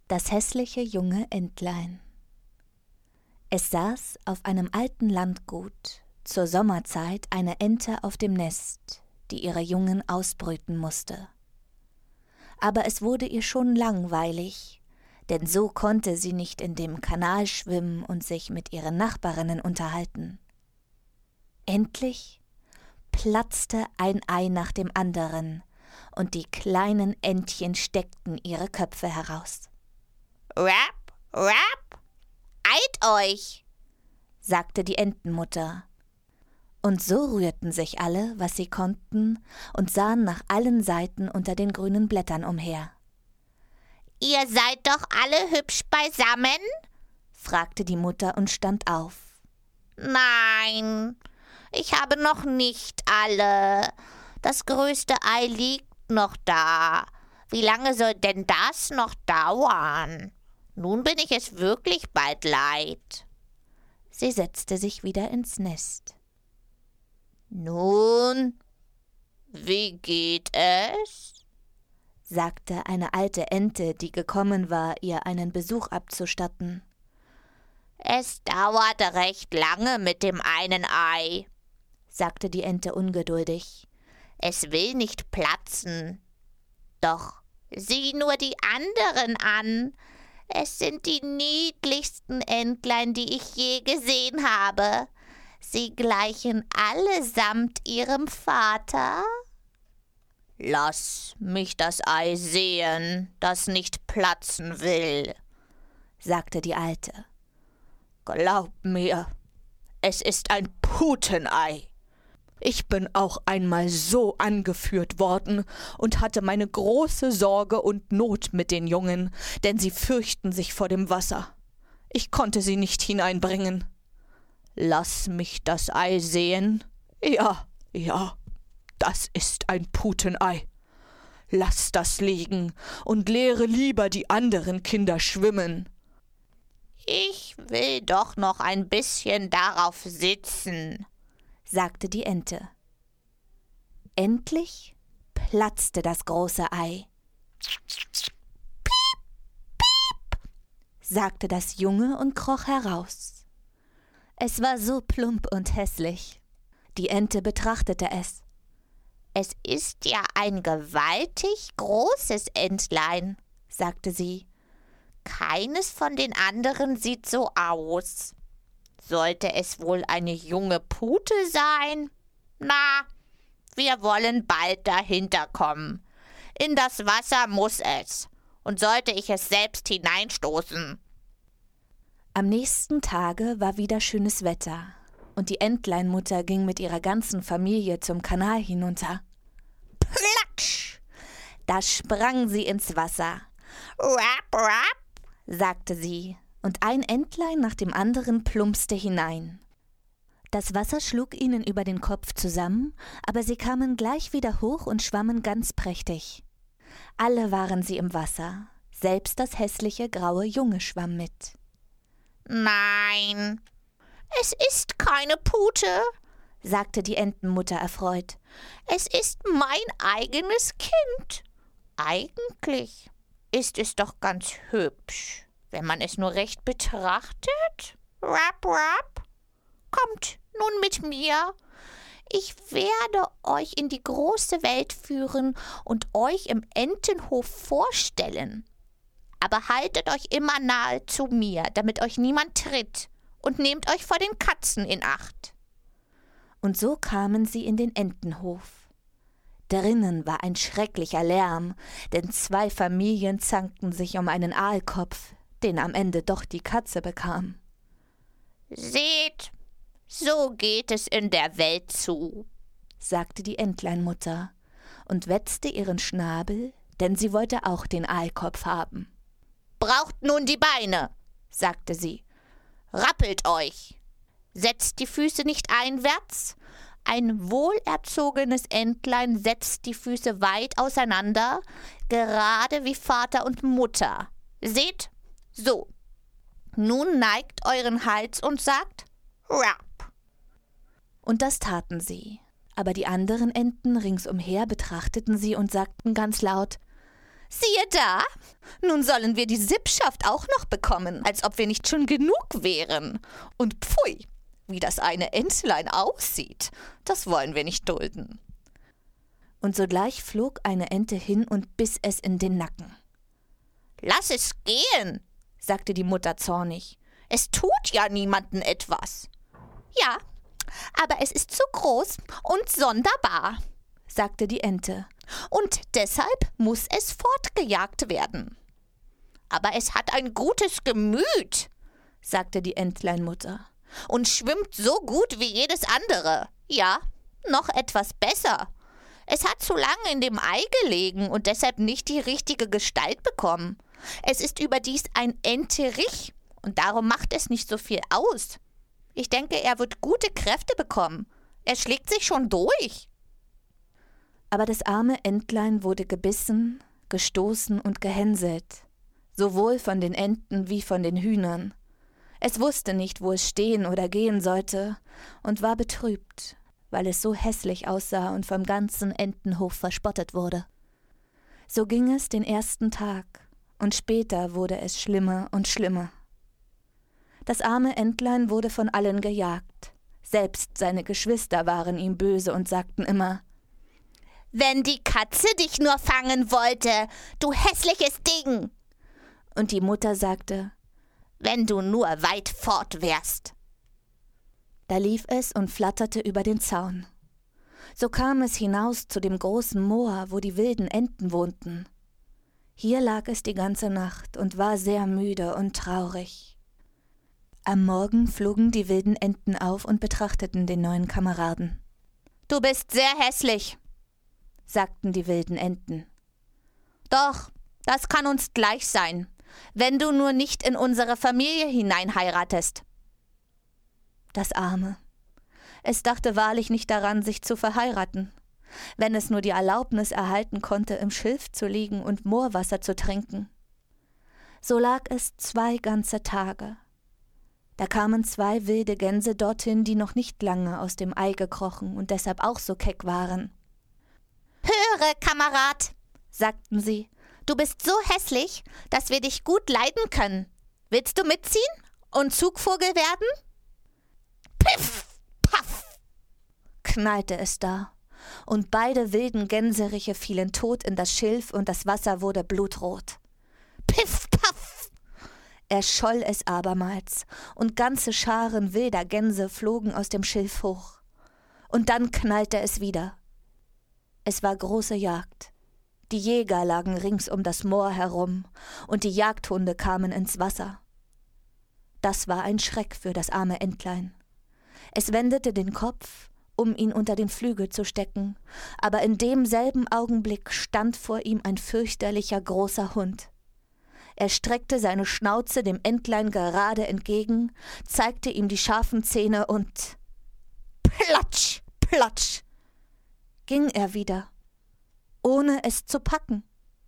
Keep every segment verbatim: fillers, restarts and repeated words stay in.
Das hässliche junge Entlein. Es saß auf einem alten Landgut zur Sommerzeit eine Ente auf dem Nest, die ihre Jungen ausbrüten musste. Aber es wurde ihr schon langweilig, denn so konnte sie nicht in dem Kanal schwimmen und sich mit ihren Nachbarinnen unterhalten. Endlich platzte ein Ei nach dem anderen, und die kleinen Entchen steckten ihre Köpfe heraus. »Rap, rap, eilt euch«, sagte die Entenmutter. Und so rührten sich alle, was sie konnten, und sahen nach allen Seiten unter den grünen Blättern umher. »Ihr seid doch alle hübsch beisammen?« fragte die Mutter und stand auf. »Nein, ich habe noch nicht alle. Das größte Ei liegt noch da. Wie lange soll denn das noch dauern? Nun bin ich es wirklich bald leid.« Sie setzte sich wieder ins Nest. »Nun, wie geht es?« sagte eine alte Ente, die gekommen war, ihr einen Besuch abzustatten. »Es dauert recht lange mit dem einen Ei«, sagte die Ente ungeduldig. »Es will nicht platzen. Doch sieh nur die anderen an. Es sind die niedlichsten Entlein, die ich je gesehen habe. Sie gleichen allesamt ihrem Vater.« »Lass mich das Ei sehen, das nicht platzen will«, sagte die Alte. »Glaub mir, es ist ein Putenei. Ich bin auch einmal so angeführt worden und hatte meine große Sorge und Not mit den Jungen, denn sie fürchten sich vor dem Wasser. Ich konnte sie nicht hineinbringen. Lass mich das Ei sehen. Ja, ja, das ist ein Putenei. Lass das liegen und lehre lieber die anderen Kinder schwimmen.« »Ich will doch noch ein bisschen darauf sitzen«, sagte die Ente. Endlich platzte das große Ei. »Piep, piep«, sagte das Junge und kroch heraus. Es war so plump und hässlich. Die Ente betrachtete es. »Es ist ja ein gewaltig großes Entlein«, sagte sie. »Keines von den anderen sieht so aus. Sollte es wohl eine junge Pute sein? Na, wir wollen bald dahinter kommen. In das Wasser muss es, und sollte ich es selbst hineinstoßen.« Am nächsten Tage war wieder schönes Wetter, und die Entleinmutter ging mit ihrer ganzen Familie zum Kanal hinunter. Platsch! Da sprang sie ins Wasser. »Rap, rap«, sagte sie, und ein Entlein nach dem anderen plumpste hinein. Das Wasser schlug ihnen über den Kopf zusammen, aber sie kamen gleich wieder hoch und schwammen ganz prächtig. Alle waren sie im Wasser, selbst das hässliche graue Junge schwamm mit. »Nein, es ist keine Pute«, sagte die Entenmutter erfreut. »Es ist mein eigenes Kind. Eigentlich ist es doch ganz hübsch, wenn man es nur recht betrachtet. Rap, rap, kommt nun mit mir. Ich werde euch in die große Welt führen und euch im Entenhof vorstellen. Aber haltet euch immer nahe zu mir, damit euch niemand tritt, und nehmt euch vor den Katzen in Acht.« Und so kamen sie in den Entenhof. Drinnen war ein schrecklicher Lärm, denn zwei Familien zankten sich um einen Aalkopf, den am Ende doch die Katze bekam. »Seht, so geht es in der Welt zu«, sagte die Entleinmutter und wetzte ihren Schnabel, denn sie wollte auch den Aalkopf haben. »Braucht nun die Beine«, sagte sie. »Rappelt euch, setzt die Füße nicht einwärts. Ein wohlerzogenes Entlein setzt die Füße weit auseinander, gerade wie Vater und Mutter. Seht, so. Nun neigt euren Hals und sagt Rap.« Und das taten sie. Aber die anderen Enten ringsumher betrachteten sie und sagten ganz laut: Siehe da, nun sollen wir die Sippschaft auch noch bekommen, als ob wir nicht schon genug wären. Und pfui, wie das eine Entlein aussieht, das wollen wir nicht dulden.« Und sogleich flog eine Ente hin und biss es in den Nacken. »Lass es gehen«, sagte die Mutter zornig. »Es tut ja niemanden etwas.« »Ja, aber es ist zu groß und sonderbar«, sagte die Ente. »Und deshalb muss es fortgejagt werden.« »Aber es hat ein gutes Gemüt«, sagte die Entleinmutter, »und schwimmt so gut wie jedes andere. Ja, noch etwas besser. Es hat zu lange in dem Ei gelegen und deshalb nicht die richtige Gestalt bekommen. Es ist überdies ein Enterich und darum macht es nicht so viel aus. Ich denke, er wird gute Kräfte bekommen. Er schlägt sich schon durch.« Aber das arme Entlein wurde gebissen, gestoßen und gehänselt, sowohl von den Enten wie von den Hühnern. Es wusste nicht, wo es stehen oder gehen sollte, und war betrübt, weil es so hässlich aussah und vom ganzen Entenhof verspottet wurde. So ging es den ersten Tag, und später wurde es schlimmer und schlimmer. Das arme Entlein wurde von allen gejagt. Selbst seine Geschwister waren ihm böse und sagten immer: »Wenn die Katze dich nur fangen wollte, du hässliches Ding!« Und die Mutter sagte: »Wenn du nur weit fort wärst!« Da lief es und flatterte über den Zaun. So kam es hinaus zu dem großen Moor, wo die wilden Enten wohnten. Hier lag es die ganze Nacht und war sehr müde und traurig. Am Morgen flogen die wilden Enten auf und betrachteten den neuen Kameraden. »Du bist sehr hässlich«, sagten die wilden Enten. »Doch, das kann uns gleich sein, wenn du nur nicht in unsere Familie hinein heiratest.« Das Arme. Es dachte wahrlich nicht daran, sich zu verheiraten. Wenn es nur die Erlaubnis erhalten konnte, im Schilf zu liegen und Moorwasser zu trinken. So lag es zwei ganze Tage. Da kamen zwei wilde Gänse dorthin, die noch nicht lange aus dem Ei gekrochen und deshalb auch so keck waren. »Höre, Kamerad«, sagten sie, »du bist so hässlich, dass wir dich gut leiden können. Willst du mitziehen und Zugvogel werden?« Piff, paff, knallte es da, und beide wilden Gänseriche fielen tot in das Schilf und das Wasser wurde blutrot. Piff, paff, erscholl es abermals, und ganze Scharen wilder Gänse flogen aus dem Schilf hoch. Und dann knallte es wieder. Es war große Jagd. Die Jäger lagen rings um das Moor herum, und die Jagdhunde kamen ins Wasser. Das war ein Schreck für das arme Entlein. Es wendete den Kopf, um ihn unter den Flügel zu stecken, aber in demselben Augenblick stand vor ihm ein fürchterlicher großer Hund. Er streckte seine Schnauze dem Entlein gerade entgegen, zeigte ihm die scharfen Zähne und platsch, platsch, ging er wieder, ohne es zu packen.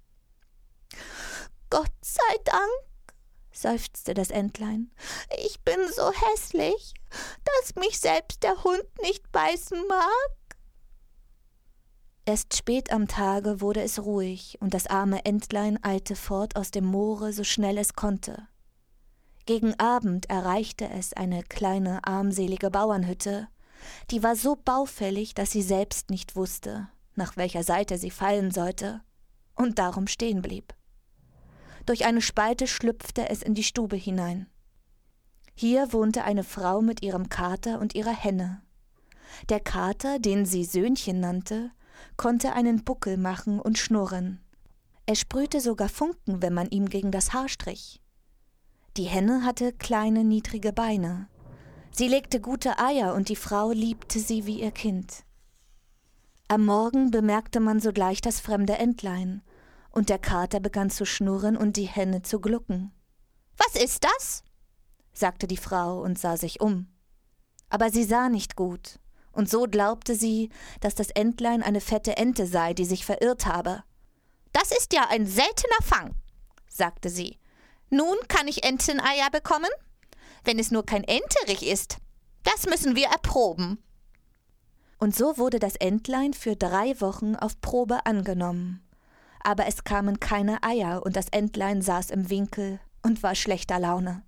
»Gott sei Dank«, seufzte das Entlein, »ich bin so hässlich, dass mich selbst der Hund nicht beißen mag.« Erst spät am Tage wurde es ruhig, und das arme Entlein eilte fort aus dem Moore, so schnell es konnte. Gegen Abend erreichte es eine kleine, armselige Bauernhütte, die war so baufällig, dass sie selbst nicht wusste, nach welcher Seite sie fallen sollte, und darum stehen blieb. Durch eine Spalte schlüpfte es in die Stube hinein. Hier wohnte eine Frau mit ihrem Kater und ihrer Henne. Der Kater, den sie Söhnchen nannte, konnte einen Buckel machen und schnurren. Er sprühte sogar Funken, wenn man ihm gegen das Haar strich. Die Henne hatte kleine, niedrige Beine. Sie legte gute Eier und die Frau liebte sie wie ihr Kind. Am Morgen bemerkte man sogleich das fremde Entlein, und der Kater begann zu schnurren und die Henne zu glucken. »Was ist das?« sagte die Frau und sah sich um. Aber sie sah nicht gut, und so glaubte sie, dass das Entlein eine fette Ente sei, die sich verirrt habe. »Das ist ja ein seltener Fang«, sagte sie. »Nun kann ich Enteneier bekommen? Wenn es nur kein Enterich ist. Das müssen wir erproben.« Und so wurde das Entlein für drei Wochen auf Probe angenommen. aber es kamen keine Eier und das Entlein saß im Winkel und war schlechter Laune.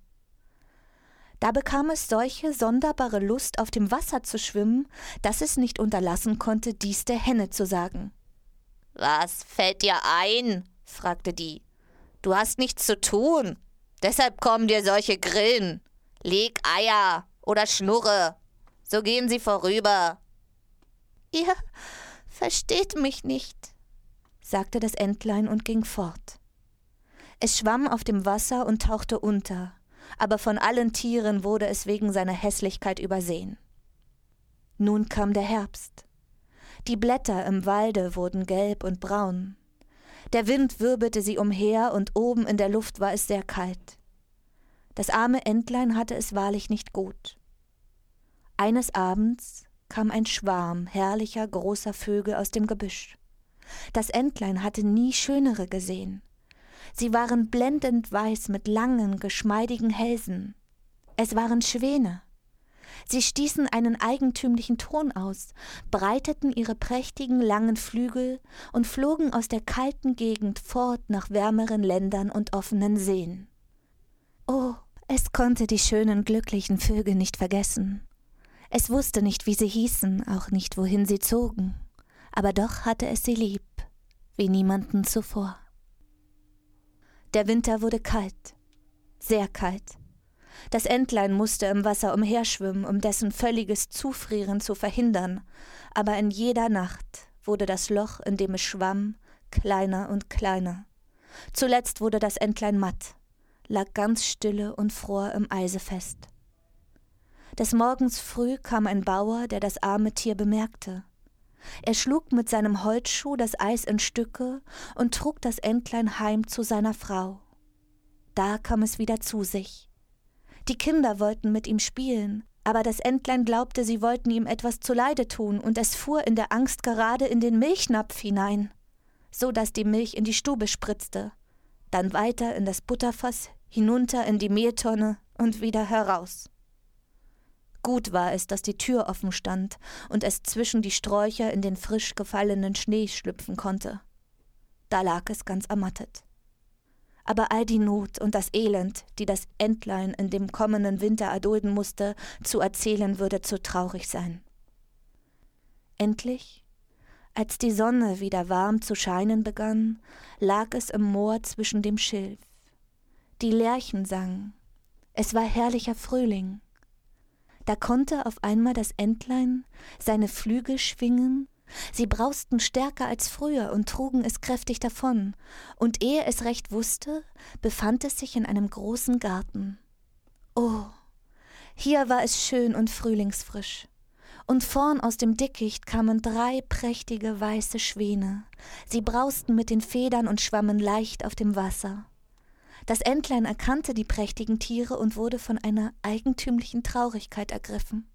Da bekam es solche sonderbare Lust, auf dem Wasser zu schwimmen, dass es nicht unterlassen konnte, dies der Henne zu sagen. »Was fällt dir ein?« fragte die. »Du hast nichts zu tun, deshalb kommen dir solche Grillen. Leg Eier oder schnurre, so gehen sie vorüber.« »Ihr versteht mich nicht«, sagte das Entlein und ging fort. Es schwamm auf dem Wasser und tauchte unter, aber von allen Tieren wurde es wegen seiner Hässlichkeit übersehen. Nun kam der Herbst. Die Blätter im Walde wurden gelb und braun. Der Wind wirbelte sie umher und oben in der Luft war es sehr kalt. Das arme Entlein hatte es wahrlich nicht gut. Eines Abends kam ein Schwarm herrlicher, großer Vögel aus dem Gebüsch. Das Entlein hatte nie schönere gesehen. Sie waren blendend weiß mit langen, geschmeidigen Hälsen. Es waren Schwäne. Sie stießen einen eigentümlichen Ton aus, breiteten ihre prächtigen, langen Flügel und flogen aus der kalten Gegend fort nach wärmeren Ländern und offenen Seen. Oh, es konnte die schönen, glücklichen Vögel nicht vergessen. Es wusste nicht, wie sie hießen, auch nicht, wohin sie zogen, aber doch hatte es sie lieb, wie niemanden zuvor. Der Winter wurde kalt, sehr kalt. Das Entlein musste im Wasser umherschwimmen, um dessen völliges Zufrieren zu verhindern, aber in jeder Nacht wurde das Loch, in dem es schwamm, kleiner und kleiner. Zuletzt wurde das Entlein matt, lag ganz stille und fror im Eise fest. Des Morgens früh kam ein Bauer, der das arme Tier bemerkte. Er schlug mit seinem Holzschuh das Eis in Stücke und trug das Entlein heim zu seiner Frau. Da kam es wieder zu sich. Die Kinder wollten mit ihm spielen, aber das Entlein glaubte, sie wollten ihm etwas zuleide tun, und es fuhr in der Angst gerade in den Milchnapf hinein, so dass die Milch in die Stube spritzte, dann weiter in das Butterfass, hinunter in die Mehltonne und wieder heraus. Gut war es, dass die Tür offen stand und es zwischen die Sträucher in den frisch gefallenen Schnee schlüpfen konnte. Da lag es ganz ermattet. Aber all die Not und das Elend, die das Entlein in dem kommenden Winter erdulden musste, zu erzählen, würde zu traurig sein. Endlich, als die Sonne wieder warm zu scheinen begann, lag es im Moor zwischen dem Schilf. Die Lerchen sangen. Es war herrlicher Frühling. Da konnte auf einmal das Entlein seine Flügel schwingen, sie brausten stärker als früher und trugen es kräftig davon, und ehe es recht wusste, befand es sich in einem großen Garten. Oh, hier war es schön und frühlingsfrisch, und vorn aus dem Dickicht kamen drei prächtige weiße Schwäne, sie brausten mit den Federn und schwammen leicht auf dem Wasser. Das Entlein erkannte die prächtigen Tiere und wurde von einer eigentümlichen Traurigkeit ergriffen.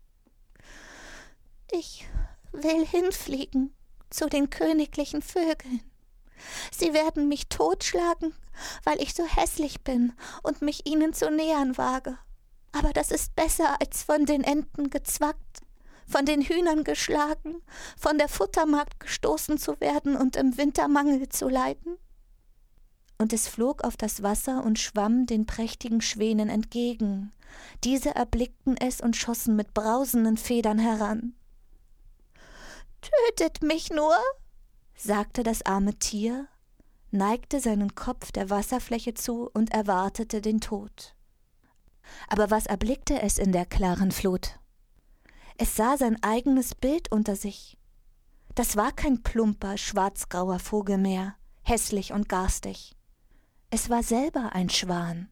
»Ich will hinfliegen zu den königlichen Vögeln. Sie werden mich totschlagen, weil ich so hässlich bin und mich ihnen zu nähern wage. Aber das ist besser, als von den Enten gezwackt, von den Hühnern geschlagen, von der Futtermagd gestoßen zu werden und im Winter Mangel zu leiden.« Und es flog auf das Wasser und schwamm den prächtigen Schwänen entgegen. Diese erblickten es und schossen mit brausenden Federn heran. »Tötet mich nur«, sagte das arme Tier, neigte seinen Kopf der Wasserfläche zu und erwartete den Tod. Aber was erblickte es in der klaren Flut? Es sah sein eigenes Bild unter sich. Das war kein plumper, schwarzgrauer Vogel mehr, hässlich und garstig. Es war selber ein Schwan.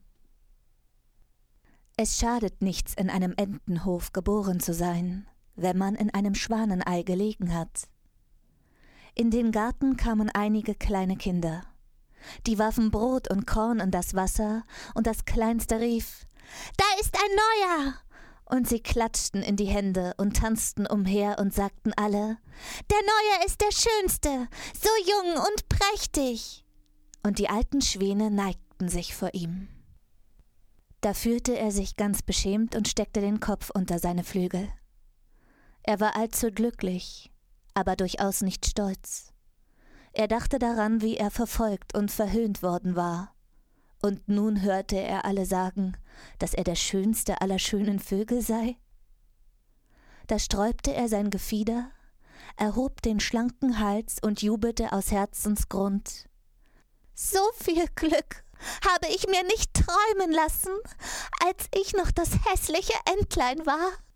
Es schadet nichts, in einem Entenhof geboren zu sein, wenn man in einem Schwanenei gelegen hat. In den Garten kamen einige kleine Kinder. Die warfen Brot und Korn in das Wasser, und das Kleinste rief: »Da ist ein Neuer!« Und sie klatschten in die Hände und tanzten umher und sagten alle: »Der Neue ist der Schönste, so jung und prächtig!« Und die alten Schwäne neigten sich vor ihm. Da fühlte er sich ganz beschämt und steckte den Kopf unter seine Flügel. Er war allzu glücklich, aber durchaus nicht stolz. Er dachte daran, wie er verfolgt und verhöhnt worden war. Und nun hörte er alle sagen, dass er der schönste aller schönen Vögel sei. Da sträubte er sein Gefieder, erhob den schlanken Hals und jubelte aus Herzensgrund. »So viel Glück habe ich mir nicht träumen lassen, als ich noch das hässliche Entlein war.